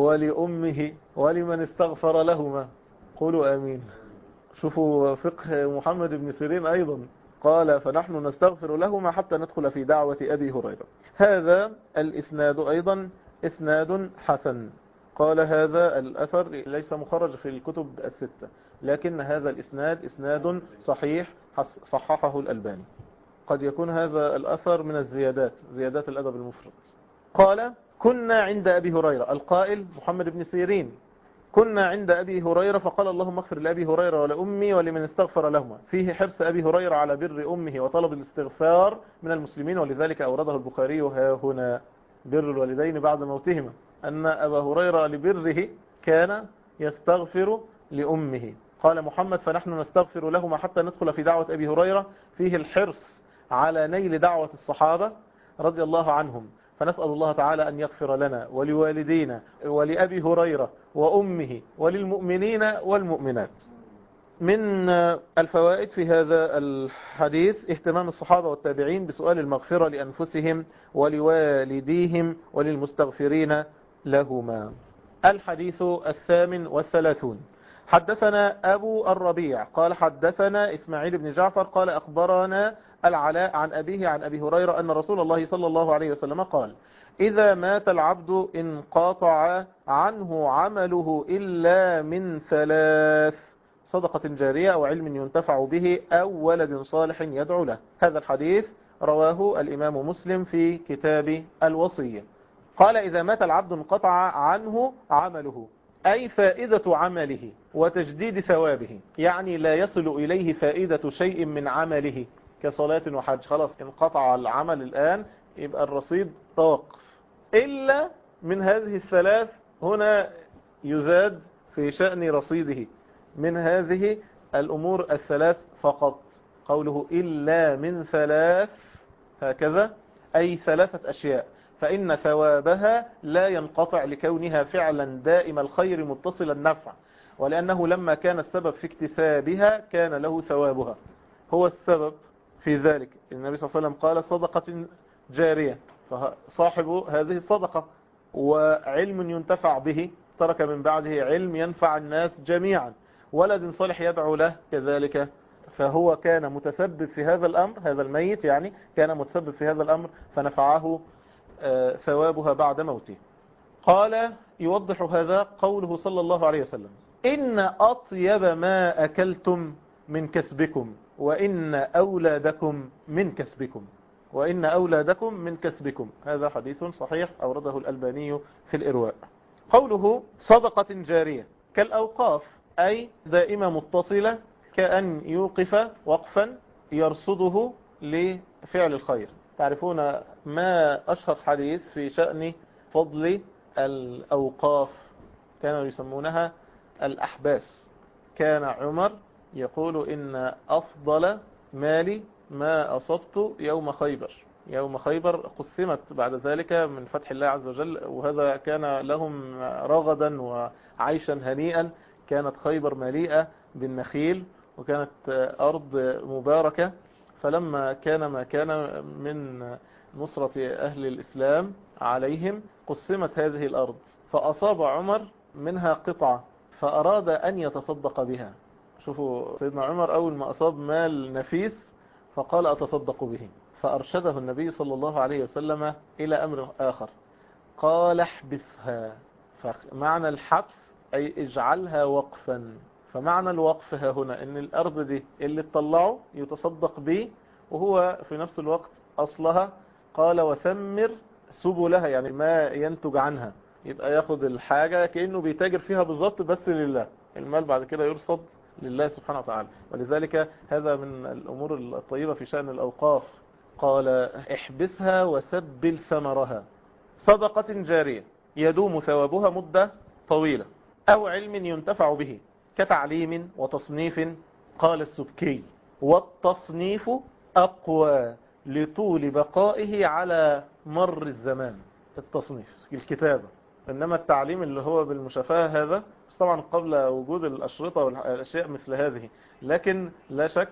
ولأمه ولمن استغفر لهما. قولوا آمين. شوفوا فقه محمد بن سيرين أيضا، قال: فنحن نستغفر لهما حتى ندخل في دعوة أبي هريرة. هذا الإسناد أيضا إسناد حسن. قال: هذا الأثر ليس مخرج في الكتب الستة، لكن هذا الإسناد إسناد صحيح صححه الألباني. قد يكون هذا الأثر من الزيادات، زيادات الأدب المفرد. قال: كنا عند أبي هريرة، القائل محمد بن سيرين، كنا عند أبي هريرة فقال: اللهم اغفر لأبي هريرة ولأمي ولمن استغفر لهما. فيه حرص أبي هريرة على بر أمه وطلب الاستغفار من المسلمين، ولذلك أورده البخاري ها هنا بر الوالدين بعد موتهما، أن أبا هريرة لبره كان يستغفر لأمه. قال محمد: فنحن نستغفر لهما حتى ندخل في دعوة أبي هريرة. فيه الحرص على نيل دعوة الصحابة رضي الله عنهم، فنسأل الله تعالى أن يغفر لنا ولوالدينا ولأبي هريرة وأمه وللمؤمنين والمؤمنات. من الفوائد في هذا الحديث اهتمام الصحابة والتابعين بسؤال المغفرة لأنفسهم ولوالديهم وللمستغفرين لهما. الحديث الثامن والثلاثون: حدثنا أبو الربيع قال حدثنا إسماعيل بن جعفر قال أخبرنا العلاء عن أبيه عن أبي هريرة أن رسول الله صلى الله عليه وسلم قال: إذا مات العبد انقطع عنه عمله إلا من ثلاث: صدقة جارية أو علم ينتفع به أو ولد صالح يدعو له. هذا الحديث رواه الإمام مسلم في كتاب الوصية. قال: إذا مات العبد انقطع عنه عمله، أي فائدة عمله وتجديد ثوابه، يعني لا يصل إليه فائدة شيء من عمله كصلاة وحج، خلاص انقطع العمل الآن، يبقى الرصيد توقف، إلا من هذه الثلاث. هنا يزاد في شأن رصيده من هذه الأمور الثلاث فقط. قوله إلا من ثلاث هكذا، أي ثلاثة أشياء، فإن ثوابها لا ينقطع لكونها فعلا دائم الخير متصل النفع، ولأنه لما كان السبب في اكتسابها كان له ثوابها، هو السبب في ذلك. النبي صلى الله عليه وسلم قال صدقة جارية، فصاحب هذه الصدقة وعلم ينتفع به، ترك من بعده علم ينفع الناس جميعا، ولد صالح يدعو له كذلك، فهو كان متسبب في هذا الأمر، هذا الميت يعني كان متسبب في هذا الأمر فنفعه ثوابها بعد موته. قال يوضح هذا قوله صلى الله عليه وسلم: إن أطيب ما أكلتم من كسبكم، وإن أولادكم من كسبكم، وإن أولادكم من كسبكم. هذا حديث صحيح أورده الألباني في الإرواء. قوله صدقة جارية كالأوقاف، أي دائمة متصلة، كأن يوقف وقفا يرصده لفعل الخير. تعرفون ما أشهر حديث في شأن فضل الأوقاف، كانوا يسمونها الأحباس. كان عمر يقول إن أفضل مالي ما أصبت يوم خيبر. يوم خيبر قسمت بعد ذلك من فتح الله عز وجل، وهذا كان لهم رغدا وعيشا هنيئا. كانت خيبر مليئة بالنخيل وكانت أرض مباركة، فلما كان ما كان من نصرة أهل الإسلام عليهم قسمت هذه الأرض، فأصاب عمر منها قطعة فأراد أن يتصدق بها. شوفوا سيدنا عمر أول ما أصاب مال نفيس فقال أتصدق به، فأرشده النبي صلى الله عليه وسلم إلى أمر آخر، قال احبسها. فمعنى الحبس أي اجعلها وقفا. فمعنى الوقف ها هنا ان الارض دي اللي تطلعه يتصدق به، وهو في نفس الوقت اصلها. قال وثمر سبلها، يعني ما ينتج عنها، يبقى ياخد الحاجة كأنه بيتاجر فيها بالظبط، بس لله. المال بعد كده يرصد لله سبحانه وتعالى. ولذلك هذا من الامور الطيبة في شأن الاوقاف. قال احبسها وسبل ثمرها. صدقة جارية يدوم ثوابها مدة طويلة، او علم ينتفع به كتعليم وتصنيف. قال السبكي: والتصنيف أقوى لطول بقائه على مر الزمان. التصنيف الكتابة، إنما التعليم اللي هو بالمشافهة هذا طبعا قبل وجود الأشرطة والأشياء مثل هذه. لكن لا شك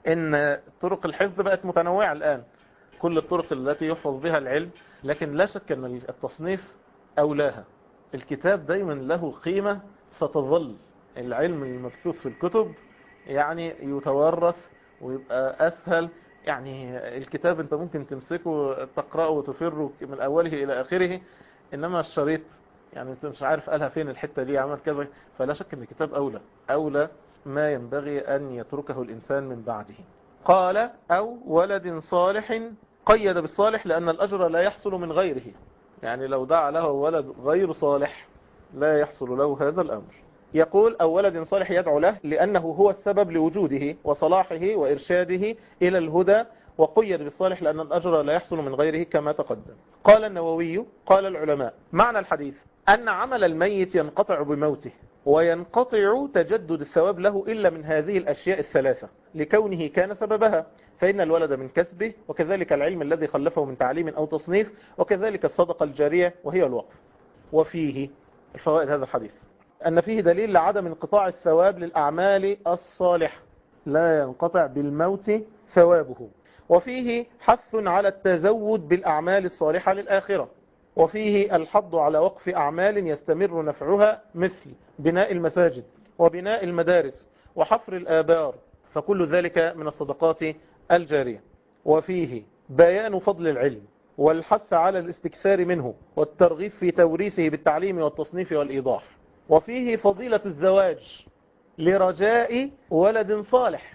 إن طرق الحفظ بقت متنوعة الآن، كل الطرق التي يحفظ بها العلم، لكن لا شك أن التصنيف أولاها. الكتاب دايما له قيمة ستظل. العلم المبثوث في الكتب يعني يتورث ويبقى أسهل. يعني الكتاب أنت ممكن تمسكه تقرأه وتفره من أوله إلى آخره، إنما الشريط يعني أنت مش عارف قالها فين الحتة دي، عمل كذا. فلا شك أن الكتاب أولى أولى ما ينبغي أن يتركه الإنسان من بعده. قال أو ولد صالح، قيد بالصالح لأن الأجر لا يحصل من غيره، يعني لو دعا له ولد غير صالح لا يحصل له هذا الأمر. يقول أو ولد صالح يدعو له لأنه هو السبب لوجوده وصلاحه وإرشاده إلى الهدى، وقيد بالصالح لأن الأجر لا يحصل من غيره كما تقدم. قال النووي قال العلماء: معنى الحديث أن عمل الميت ينقطع بموته، وينقطع تجدد الثواب له إلا من هذه الأشياء الثلاثة لكونه كان سببها، فإن الولد من كسبه، وكذلك العلم الذي خلفه من تعليم أو تصنيف، وكذلك الصدقة الجارية وهي الوقف. وفيه الفوائد هذا الحديث أن فيه دليل لعدم انقطاع الثواب للأعمال الصالحة، لا ينقطع بالموت ثوابه. وفيه حث على التزود بالأعمال الصالحة للآخرة. وفيه الحض على وقف أعمال يستمر نفعها مثل بناء المساجد وبناء المدارس وحفر الآبار، فكل ذلك من الصدقات الجارية. وفيه بيان فضل العلم والحث على الاستكثار منه والترغيب في توريثه بالتعليم والتصنيف والإيضاح. وفيه فضيلة الزواج لرجاء ولد صالح.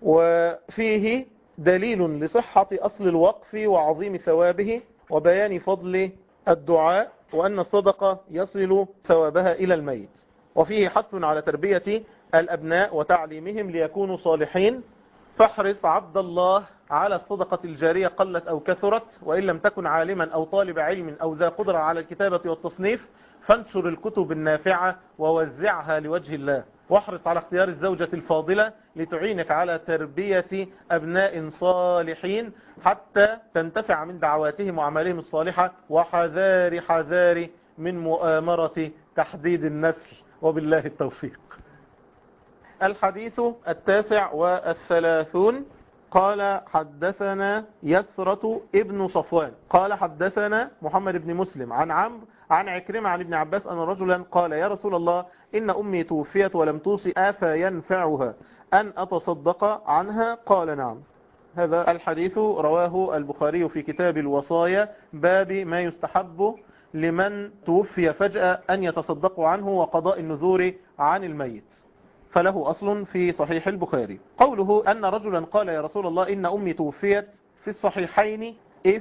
وفيه دليل لصحة أصل الوقف وعظيم ثوابه، وبيان فضل الدعاء وأن الصدقة يصل ثوابها إلى الميت. وفيه حث على تربية الأبناء وتعليمهم ليكونوا صالحين. فاحرص عبد الله على الصدقة الجارية قلت أو كثرت، وإن لم تكن عالما أو طالب علم أو ذا قدرة على الكتابة والتصنيف فانشر الكتب النافعة ووزعها لوجه الله. واحرص على اختيار الزوجة الفاضلة لتعينك على تربية أبناء صالحين حتى تنتفع من دعواتهم وأعمالهم الصالحة. وحذار حذار من مؤامرة تحديد النسل، وبالله التوفيق. الحديث التاسع والثلاثون. قال حدثنا يسرة ابن صفوان قال حدثنا محمد بن مسلم عن عمرو عن عكرمة عن ابن عباس أن رجلا قال يا رسول الله إن أمي توفيت ولم توصي أفينفعها أن أتصدق عنها؟ قال نعم. هذا الحديث رواه البخاري في كتاب الوصايا باب ما يستحب لمن توفي فجأة أن يتصدقوا عنه وقضاء النذور عن الميت، فله أصل في صحيح البخاري. قوله أن رجلا قال يا رسول الله إن أمي توفيت في الصحيحين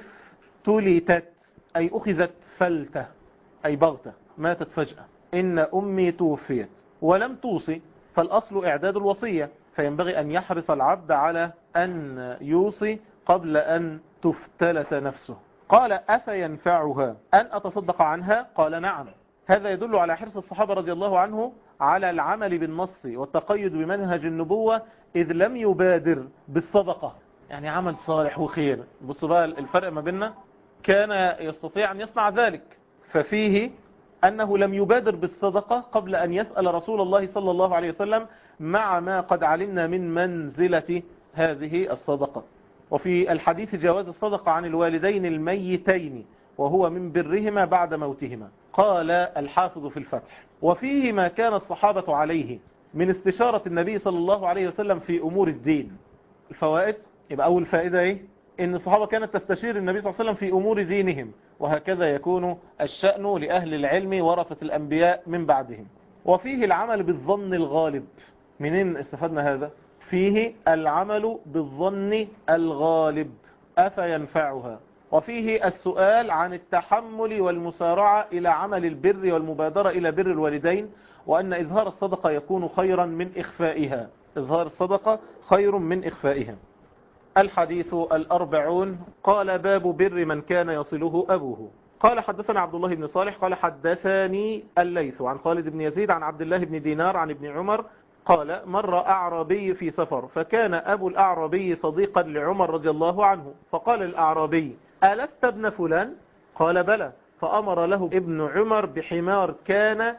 افتلتت أي أخذت فلتة أي بغتة، ماتت فجأة. إن أمي توفيت ولم توصي، فالأصل إعداد الوصية، فينبغي أن يحرص العبد على أن يوصي قبل أن تفتلت نفسه. قال أفينفعها أن أتصدق عنها؟ قال نعم. هذا يدل على حرص الصحابة رضي الله عنه على العمل بالنص والتقيد بمنهج النبوة، إذ لم يبادر بالصدقة، يعني عمل صالح وخير. بصوا بقى الفرق ما بيننا، كان يستطيع أن يصنع ذلك، ففيه أنه لم يبادر بالصدقة قبل أن يسأل رسول الله صلى الله عليه وسلم، مع ما قد علمنا من منزلة هذه الصدقة. وفي الحديث جواز الصدقة عن الوالدين الميتين وهو من برهما بعد موتهما. قال الحافظ في الفتح وفيه ما كان الصحابة عليه من استشارة النبي صلى الله عليه وسلم في أمور الدين. الفوائد، يبقى أول فائدة إيه؟ إن الصحابة كانت تستشير النبي صلى الله عليه وسلم في أمور دينهم، وهكذا يكون الشأن لأهل العلم ورثة الأنبياء من بعدهم. وفيه العمل بالظن الغالب. منين استفدنا هذا؟ فيه العمل بالظن الغالب أفينفعها. وفيه السؤال عن التحمل والمسارعة إلى عمل البر والمبادرة إلى بر الوالدين، وأن إظهار الصدقة يكون خيرا من إخفائها. إظهار الصدقة خير من إخفائها. الحديث الأربعون. قال باب بر من كان يصله أبوه. قال حدثنا عبد الله بن صالح قال حدثني الليث عن خالد بن يزيد عن عبد الله بن دينار عن ابن عمر قال مر أعرابي في سفر، فكان أبو الأعرابي صديقا لعمر رضي الله عنه، فقال الأعرابي ألست ابن فلان؟ قال بلى. فأمر له ابن عمر بحمار كان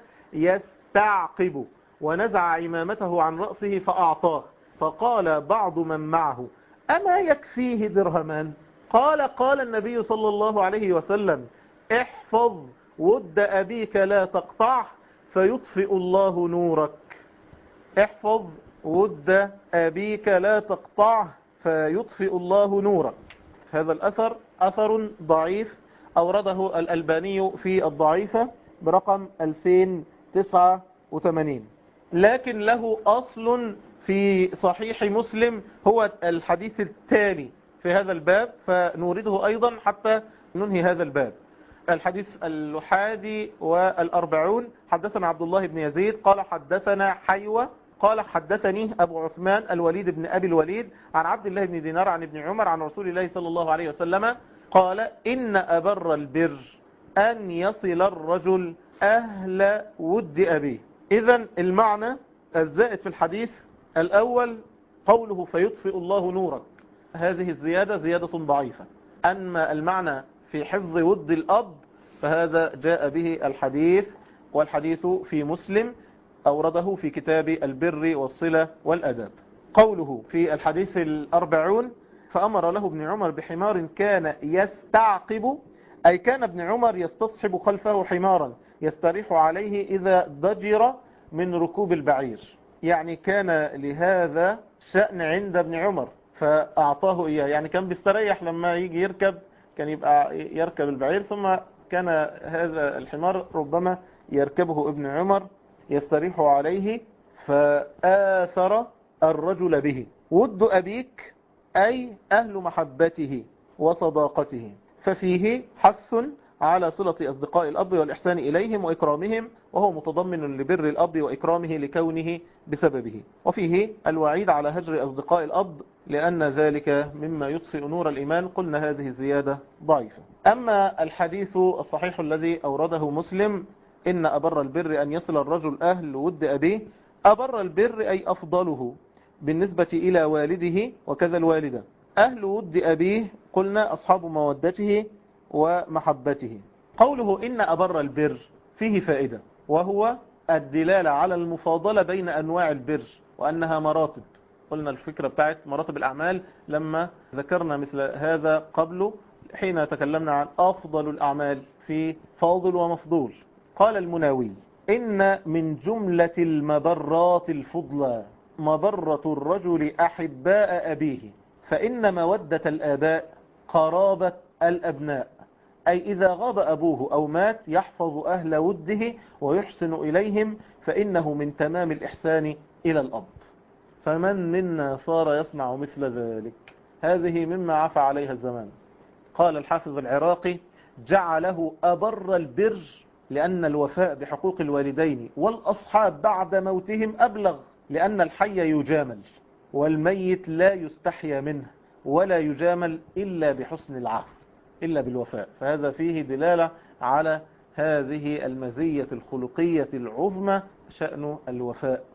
يستعقب، ونزع عمامته عن رأسه فأعطاه. فقال بعض من معه أما يكفيه درهمان؟ قال قال النبي صلى الله عليه وسلم احفظ ود أبيك لا تقطعه فيطفئ الله نورك. احفظ ود أبيك لا تقطعه فيطفئ الله نورك. هذا الأثر أثر ضعيف أورده الألباني في الضعيفة برقم ألفين وتسعة وثمانين، لكن له أصل في صحيح مسلم هو الحديث التالي في هذا الباب، فنورده أيضا حتى ننهي هذا الباب. الحديث الحادي والأربعون. حدثنا عبد الله بن يزيد قال حدثنا حيوة قال حدثني أبو عثمان الوليد بن أبي الوليد عن عبد الله بن دينار عن ابن عمر عن رسول الله صلى الله عليه وسلم قال إن أبر البر أن يصل الرجل أهل ود أبيه. إذن المعنى الزائد في الحديث الأول قوله فيطفئ الله نورك، هذه الزيادة زيادة ضعيفة. أما المعنى في حفظ ود الأب فهذا جاء به الحديث، والحديث في مسلم أورده في كتاب البر والصلة والأدب. قوله في الحديث الأربعون فأمر له ابن عمر بحمار كان يستعقب، أي كان ابن عمر يستصحب خلفه حمارا يستريح عليه إذا ضجر من ركوب البعير، يعني كان لهذا شأن عند ابن عمر فأعطاه إياه، يعني كان بيستريح لما يجي يركب، كان يبقى يركب البعير ثم كان هذا الحمار ربما يركبه ابن عمر يستريح عليه، فآثر الرجل به. ود أبيك أي أهل محبته وصداقته، ففيه حث على صلة أصدقاء الأب والإحسان إليهم وإكرامهم، وهو متضمن لبر الأب وإكرامه لكونه بسببه. وفيه الوعيد على هجر أصدقاء الأب لأن ذلك مما يطفئ نور الإيمان. قلنا هذه الزيادة ضعيفة. أما الحديث الصحيح الذي أورده مسلم إن أبر البر أن يصل الرجل أهل ود أبيه، أبر البر أي أفضله بالنسبة إلى والده وكذا الوالدة. أهل ود أبيه قلنا أصحاب مودته ومحبته. قوله إن أبر البر فيه فائدة، وهو الدلالة على المفاضلة بين أنواع البر وأنها مراتب. قلنا الفكرة بتاعت مراتب الأعمال لما ذكرنا مثل هذا قبله حين تكلمنا عن أفضل الأعمال في فاضل ومفضول. قال المناوي إن من جملة المبرات الفضلى مبرة الرجل أحباء أبيه، فإن مودة الآباء قرابة الأبناء، أي إذا غاب أبوه أو مات يحفظ أهل وده ويحسن إليهم، فإنه من تمام الإحسان إلى الأب. فمن منا صار يصنع مثل ذلك؟ هذه مما عفى عليها الزمان. قال الحافظ العراقي جعله أبر البر لأن الوفاء بحقوق الوالدين والأصحاب بعد موتهم أبلغ، لأن الحي يجامل والميت لا يستحيا منه ولا يجامل إلا بحسن العهد إلا بالوفاء. فهذا فيه دلالة على هذه المزية الخلقية العظمى شأن الوفاء.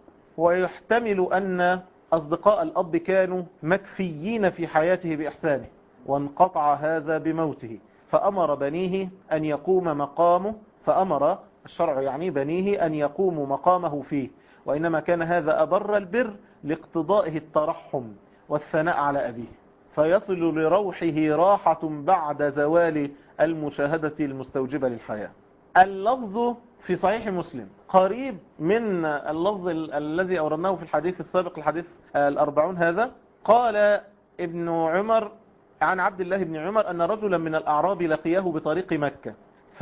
ويحتمل أن أصدقاء الأب كانوا مكفيين في حياته بإحسانه وانقطع هذا بموته، فأمر بنيه أن يقوم مقامه، فأمر الشرع يعني بنيه أن يقوموا مقامه فيه، وإنما كان هذا أبر البر لاقتضائه الترحم والثناء على أبيه، فيصل لروحه راحة بعد زوال المشاهدة المستوجبة للحياة. اللفظ في صحيح مسلم قريب من اللفظ الذي أوردناه في الحديث السابق، الحديث الأربعون هذا. قال ابن عمر عن عبد الله بن عمر أن رجلا من الأعراب لقيه بطريق مكة،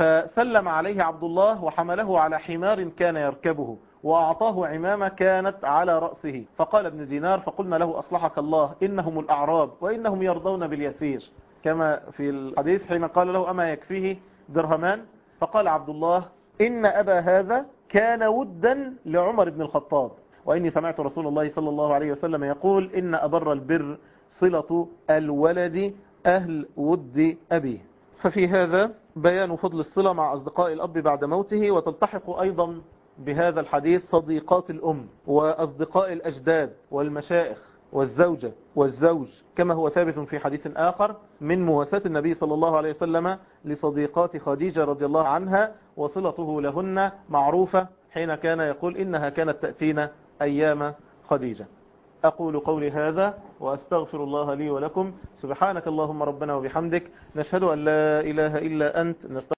فسلم عليه عبد الله وحمله على حمار كان يركبه وأعطاه عمامة كانت على رأسه، فقال ابن دينار فقلنا له أصلحك الله إنهم الأعراب وإنهم يرضون باليسير، كما في الحديث حين قال له أما يكفيه درهمان، فقال عبد الله إن أبا هذا كان ودا لعمر بن الخطاب، وإني سمعت رسول الله صلى الله عليه وسلم يقول إن أبر البر صلة الولد أهل ود أبيه. ففي هذا بيان فضل الصلة مع أصدقاء الأب بعد موته. وتلتحق أيضا بهذا الحديث صديقات الأم وأصدقاء الأجداد والمشائخ والزوجة والزوج، كما هو ثابت في حديث آخر من مواساة النبي صلى الله عليه وسلم لصديقات خديجة رضي الله عنها، وصلته لهن معروفة حين كان يقول إنها كانت تأتينا أيام خديجة. أقول قولي هذا وأستغفر الله لي ولكم. سبحانك اللهم ربنا وبحمدك، نشهد أن لا إله إلا أنت، نستغفر